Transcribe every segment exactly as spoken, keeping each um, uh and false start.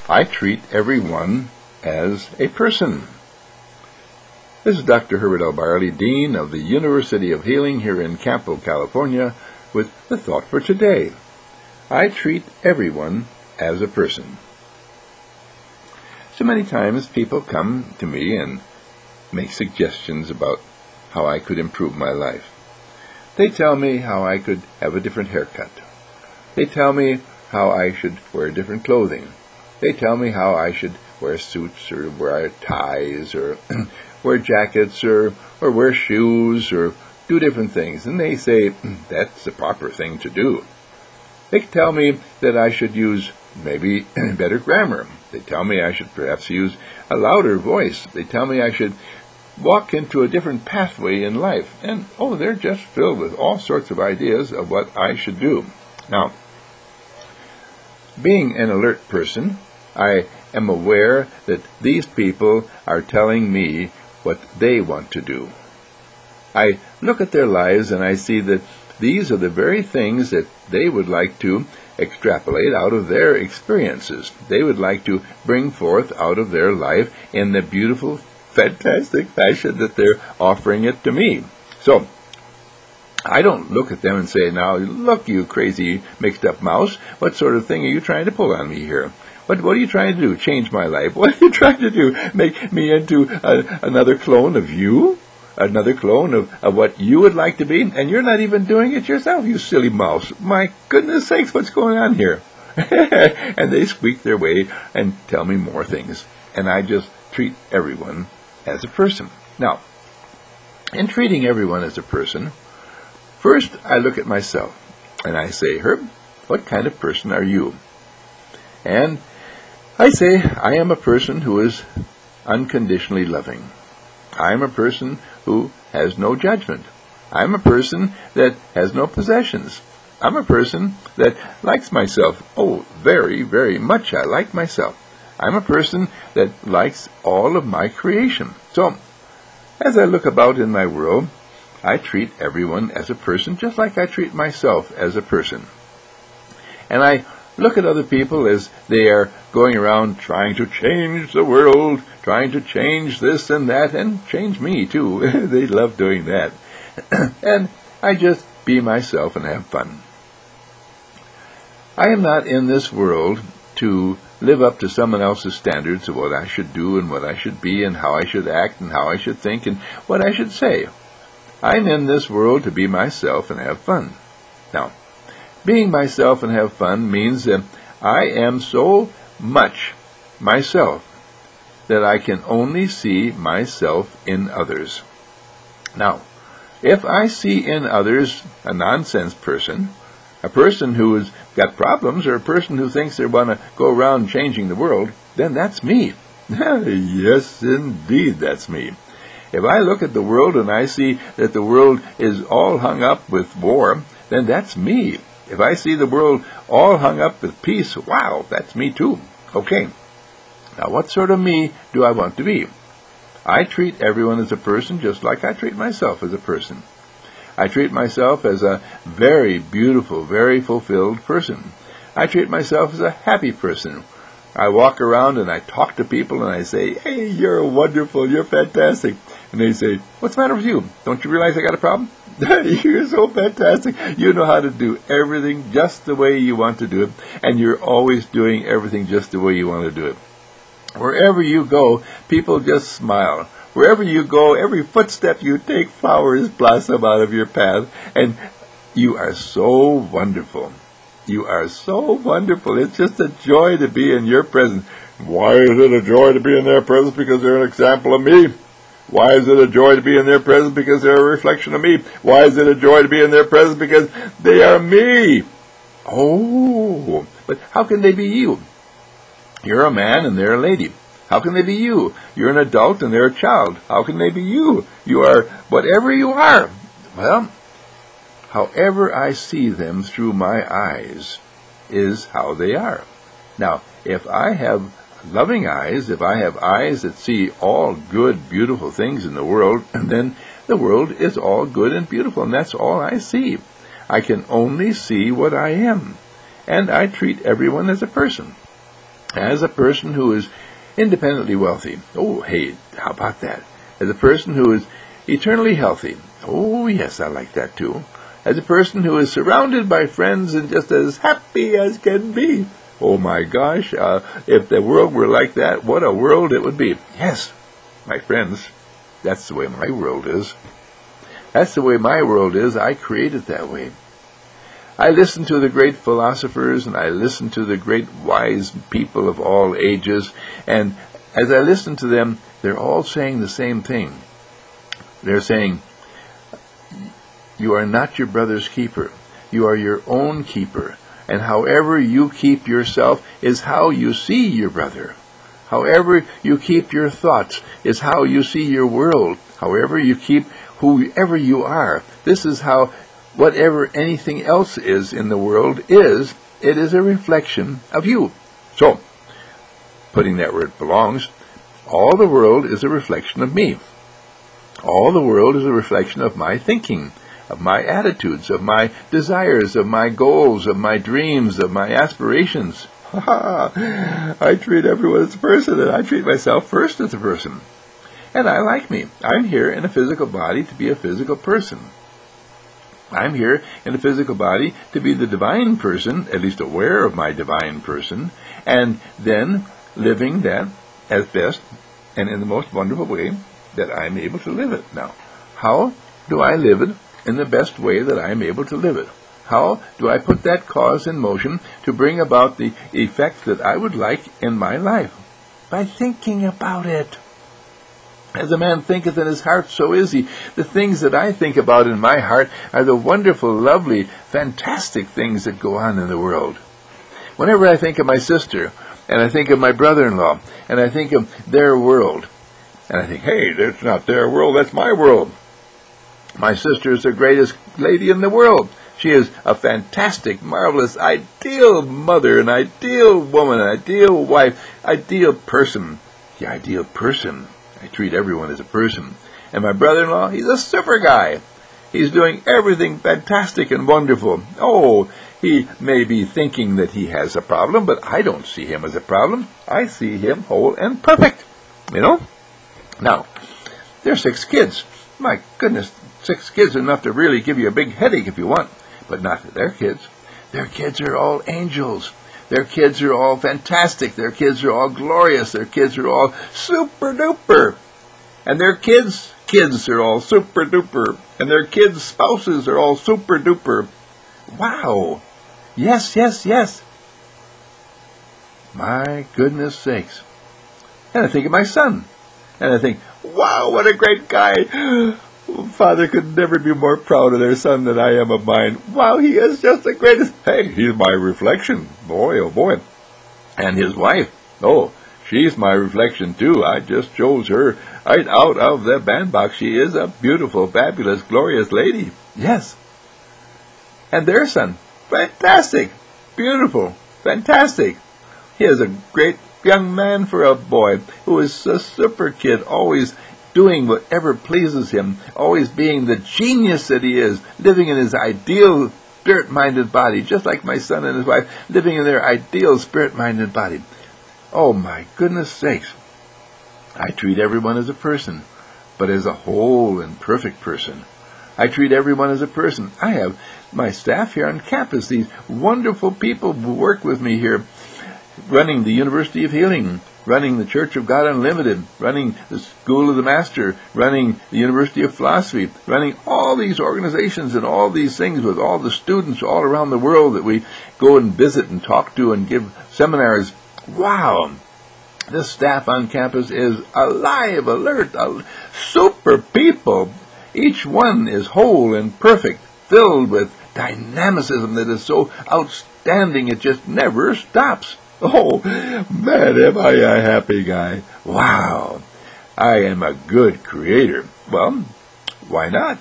I treat everyone as a person. This is Doctor Herbert L. Barley, Dean of the University of Healing here in Campo, California, with the thought for today. I treat everyone as a person. So many times people come to me and make suggestions about how I could improve my life. They tell me how I could have a different haircut. They tell me how I should wear different clothing. They tell me how I should wear suits or wear ties or wear jackets or, or wear shoes or do different things. And they say, that's the proper thing to do. They tell me that I should use maybe better grammar. They tell me I should perhaps use a louder voice. They tell me I should walk into a different pathway in life. And, oh, they're just filled with all sorts of ideas of what I should do. Now, being an alert person, I am aware that these people are telling me what they want to do. I look at their lives and I see that these are the very things that they would like to extrapolate out of their experiences. They would like to bring forth out of their life in the beautiful, fantastic fashion that they're offering it to me. So, I don't look at them and say, now, look, you crazy mixed-up mouse, what sort of thing are you trying to pull on me here? What, what are you trying to do? Change my life? What are you trying to do? Make me into a, another clone of you? Another clone of, of what you would like to be? And you're not even doing it yourself, you silly mouse. My goodness sakes, what's going on here? And they squeak their way and tell me more things. And I just treat everyone as a person. Now, in treating everyone as a person, first I look at myself and I say, Herb, what kind of person are you? And I say, I am a person who is unconditionally loving. I am a person who has no judgment. I'm a person that has no possessions. I'm a person that likes myself. Oh, very, very much I like myself. I'm a person that likes all of my creation. So, as I look about in my world, I treat everyone as a person just like I treat myself as a person. And I look at other people as they are going around trying to change the world, trying to change this and that, and change me too. They love doing that. And I just be myself and have fun. I am not in this world to live up to someone else's standards of what I should do and what I should be and how I should act and how I should think and what I should say. I'm in this world to be myself and have fun. Now, being myself and have fun means that I am so much myself that I can only see myself in others. Now, if I see in others a nonsense person, a person who has got problems, or a person who thinks they want to go around changing the world, then that's me. Yes, indeed, that's me. If I look at the world and I see that the world is all hung up with war, then that's me. If I see the world all hung up with peace, wow, that's me too. Okay. Now, what sort of me do I want to be? I treat everyone as a person just like I treat myself as a person. I treat myself as a very beautiful, very fulfilled person. I treat myself as a happy person. I walk around and I talk to people and I say, hey, you're wonderful, you're fantastic. And they say, what's the matter with you? Don't you realize I got a problem? You're so fantastic. You know how to do everything just the way you want to do it. And you're always doing everything just the way you want to do it. Wherever you go, people just smile. Wherever you go, every footstep you take, flowers blossom out of your path. And you are so wonderful. You are so wonderful. It's just a joy to be in your presence. Why is it a joy to be in their presence? Because they're an example of me. Why is it a joy to be in their presence? Because they're a reflection of me. Why is it a joy to be in their presence? Because they are me. Oh, but how can they be you? You're a man and they're a lady. How can they be you? You're an adult and they're a child. How can they be you? You are whatever you are. Well, however I see them through my eyes is how they are. Now, if I have loving eyes, if I have eyes that see all good, beautiful things in the world, then the world is all good and beautiful, and that's all I see. I can only see what I am, and I treat everyone as a person. As a person who is independently wealthy. Oh, hey, how about that? As a person who is eternally healthy. Oh, yes, I like that too. As a person who is surrounded by friends and just as happy as can be. Oh my gosh, uh, if the world were like that, what a world it would be. Yes, my friends, that's the way my world is. That's the way my world is. I create it that way. I listen to the great philosophers, and I listen to the great wise people of all ages, and as I listen to them, they're all saying the same thing. They're saying, you are not your brother's keeper. You are your own keeper. And however you keep yourself is how you see your brother. However you keep your thoughts is how you see your world. However you keep whoever you are, this is how whatever anything else is in the world is, it is a reflection of you. So, putting that where it belongs, all the world is a reflection of me. All the world is a reflection of my thinking, of my attitudes, of my desires, of my goals, of my dreams, of my aspirations. I treat everyone as a person, and I treat myself first as a person. And I like me. I'm here in a physical body to be a physical person. I'm here in a physical body to be the divine person, at least aware of my divine person, and then living that as best and in the most wonderful way that I'm able to live it. Now, how do I live it in the best way that I'm able to live it? How do I put that cause in motion to bring about the effect that I would like in my life? By thinking about it. As a man thinketh in his heart, so is he. The things that I think about in my heart are the wonderful, lovely, fantastic things that go on in the world. Whenever I think of my sister, and I think of my brother-in-law, and I think of their world, and I think, hey, that's not their world, that's my world. My sister is the greatest lady in the world. She is a fantastic, marvelous, ideal mother, an ideal woman, an ideal wife, ideal person. The ideal person. I treat everyone as a person. And my brother-in-law, he's a super guy. He's doing everything fantastic and wonderful. Oh, he may be thinking that he has a problem, but I don't see him as a problem. I see him whole and perfect. You know? Now, there's six kids. My goodness, six kids are enough to really give you a big headache if you want. But not their kids. Their kids are all angels. Their kids are all fantastic. Their kids are all glorious. Their kids are all super duper. And their kids' kids are all super duper. And their kids' spouses are all super duper. Wow. Yes, yes, yes. My goodness sakes. And I think of my son. And I think, wow, what a great guy. Father could never be more proud of their son than I am of mine. Wow, he is just the greatest. Hey, he's my reflection. Boy, oh boy. And his wife, oh, she's my reflection too. I just chose her right out of the bandbox. She is a beautiful, fabulous, glorious lady. Yes. And their son, fantastic, beautiful, fantastic. He is a great young man for a boy who is a super kid, always doing whatever pleases him, always being the genius that he is, living in his ideal spirit-minded body, just like my son and his wife, living in their ideal spirit-minded body. Oh, my goodness sakes. I treat everyone as a person, but as a whole and perfect person. I treat everyone as a person. I have my staff here on campus, these wonderful people who work with me here, running the University of Healing, running the Church of God Unlimited, running the School of the Master, running the University of Philosophy, running all these organizations and all these things with all the students all around the world that we go and visit and talk to and give seminars. Wow! This staff on campus is alive, alert, super people. Each one is whole and perfect, filled with dynamicism that is so outstanding it just never stops. Oh, man, am I a happy guy. Wow, I am a good creator. Well, why not?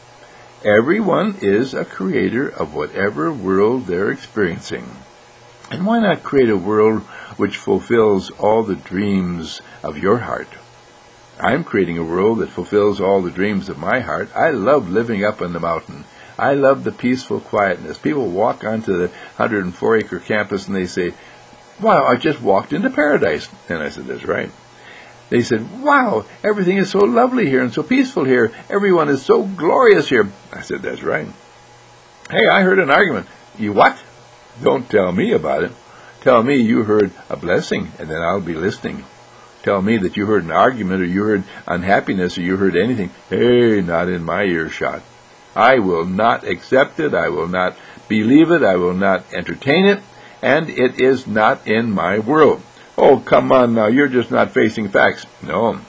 Everyone is a creator of whatever world they're experiencing. And why not create a world which fulfills all the dreams of your heart? I'm creating a world that fulfills all the dreams of my heart. I love living up on the mountain. I love the peaceful quietness. People walk onto the one hundred four acre campus and they say, wow, I just walked into paradise. And I said, that's right. They said, wow, everything is so lovely here and so peaceful here. Everyone is so glorious here. I said, that's right. Hey, I heard an argument. You what? Don't tell me about it. Tell me you heard a blessing, and then I'll be listening. Tell me that you heard an argument, or you heard unhappiness, or you heard anything. Hey, not in my earshot. I will not accept it. I will not believe it. I will not entertain it. And it is not in my world. Oh, come on now. You're just not facing facts. No.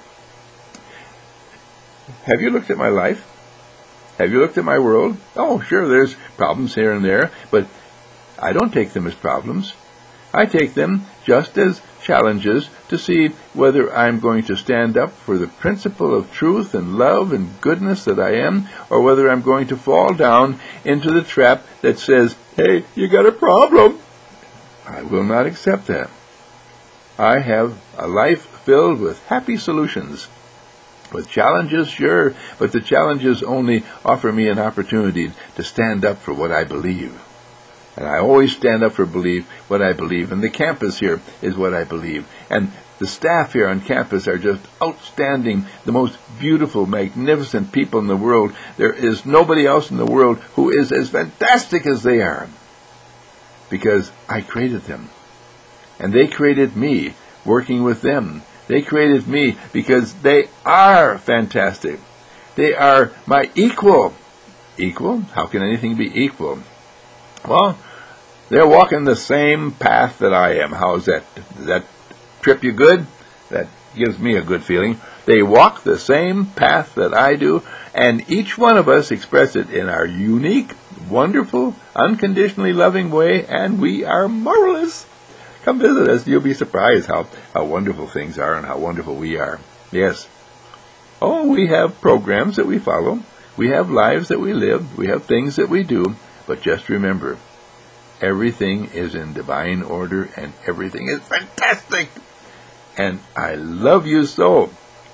Have you looked at my life? Have you looked at my world? Oh, sure, there's problems here and there, but I don't take them as problems. I take them just as challenges to see whether I'm going to stand up for the principle of truth and love and goodness that I am, or whether I'm going to fall down into the trap that says, hey, you got a problem. I will not accept that. I have a life filled with happy solutions. With challenges, sure, but the challenges only offer me an opportunity to stand up for what I believe. And I always stand up for believe what I believe. And the campus here is what I believe. And the staff here on campus are just outstanding, the most beautiful, magnificent people in the world. There is nobody else in the world who is as fantastic as they are. Because I created them. And they created me, working with them. They created me because they are fantastic. They are my equal. Equal? How can anything be equal? Well, they're walking the same path that I am. How's that? Does that trip you good? That gives me a good feeling. They walk the same path that I do, and each one of us express it in our unique, wonderful, unconditionally loving way, and we are marvelous. Come visit us. You'll be surprised how, how wonderful things are and how wonderful we are. Yes. Oh, we have programs that we follow. We have lives that we live. We have things that we do. But just remember, everything is in divine order and everything is fantastic. And I love you so.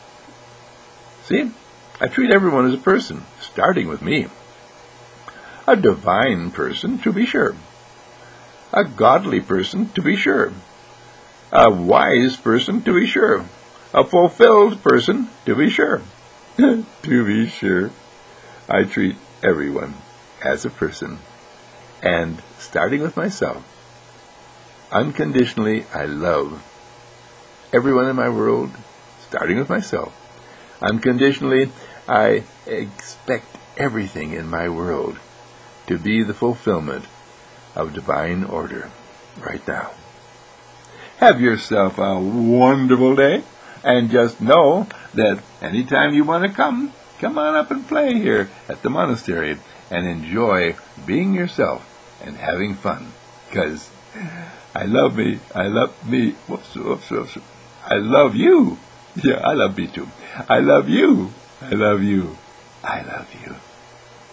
See, I treat everyone as a person, starting with me. A divine person, to be sure. A godly person, to be sure. A wise person, to be sure. A fulfilled person, to be sure. To be sure. I treat everyone as a person. And starting with myself, unconditionally I love everyone in my world, starting with myself. Unconditionally I expect everything in my world to be the fulfillment of divine order right now. Have yourself a wonderful day, and just know that anytime you want to come, come on up and play here at the monastery and enjoy being yourself and having fun. Because I love me, I love me, whoops, whoops, whoops, I love you. Yeah, I love me too. I love you, I love you, I love you.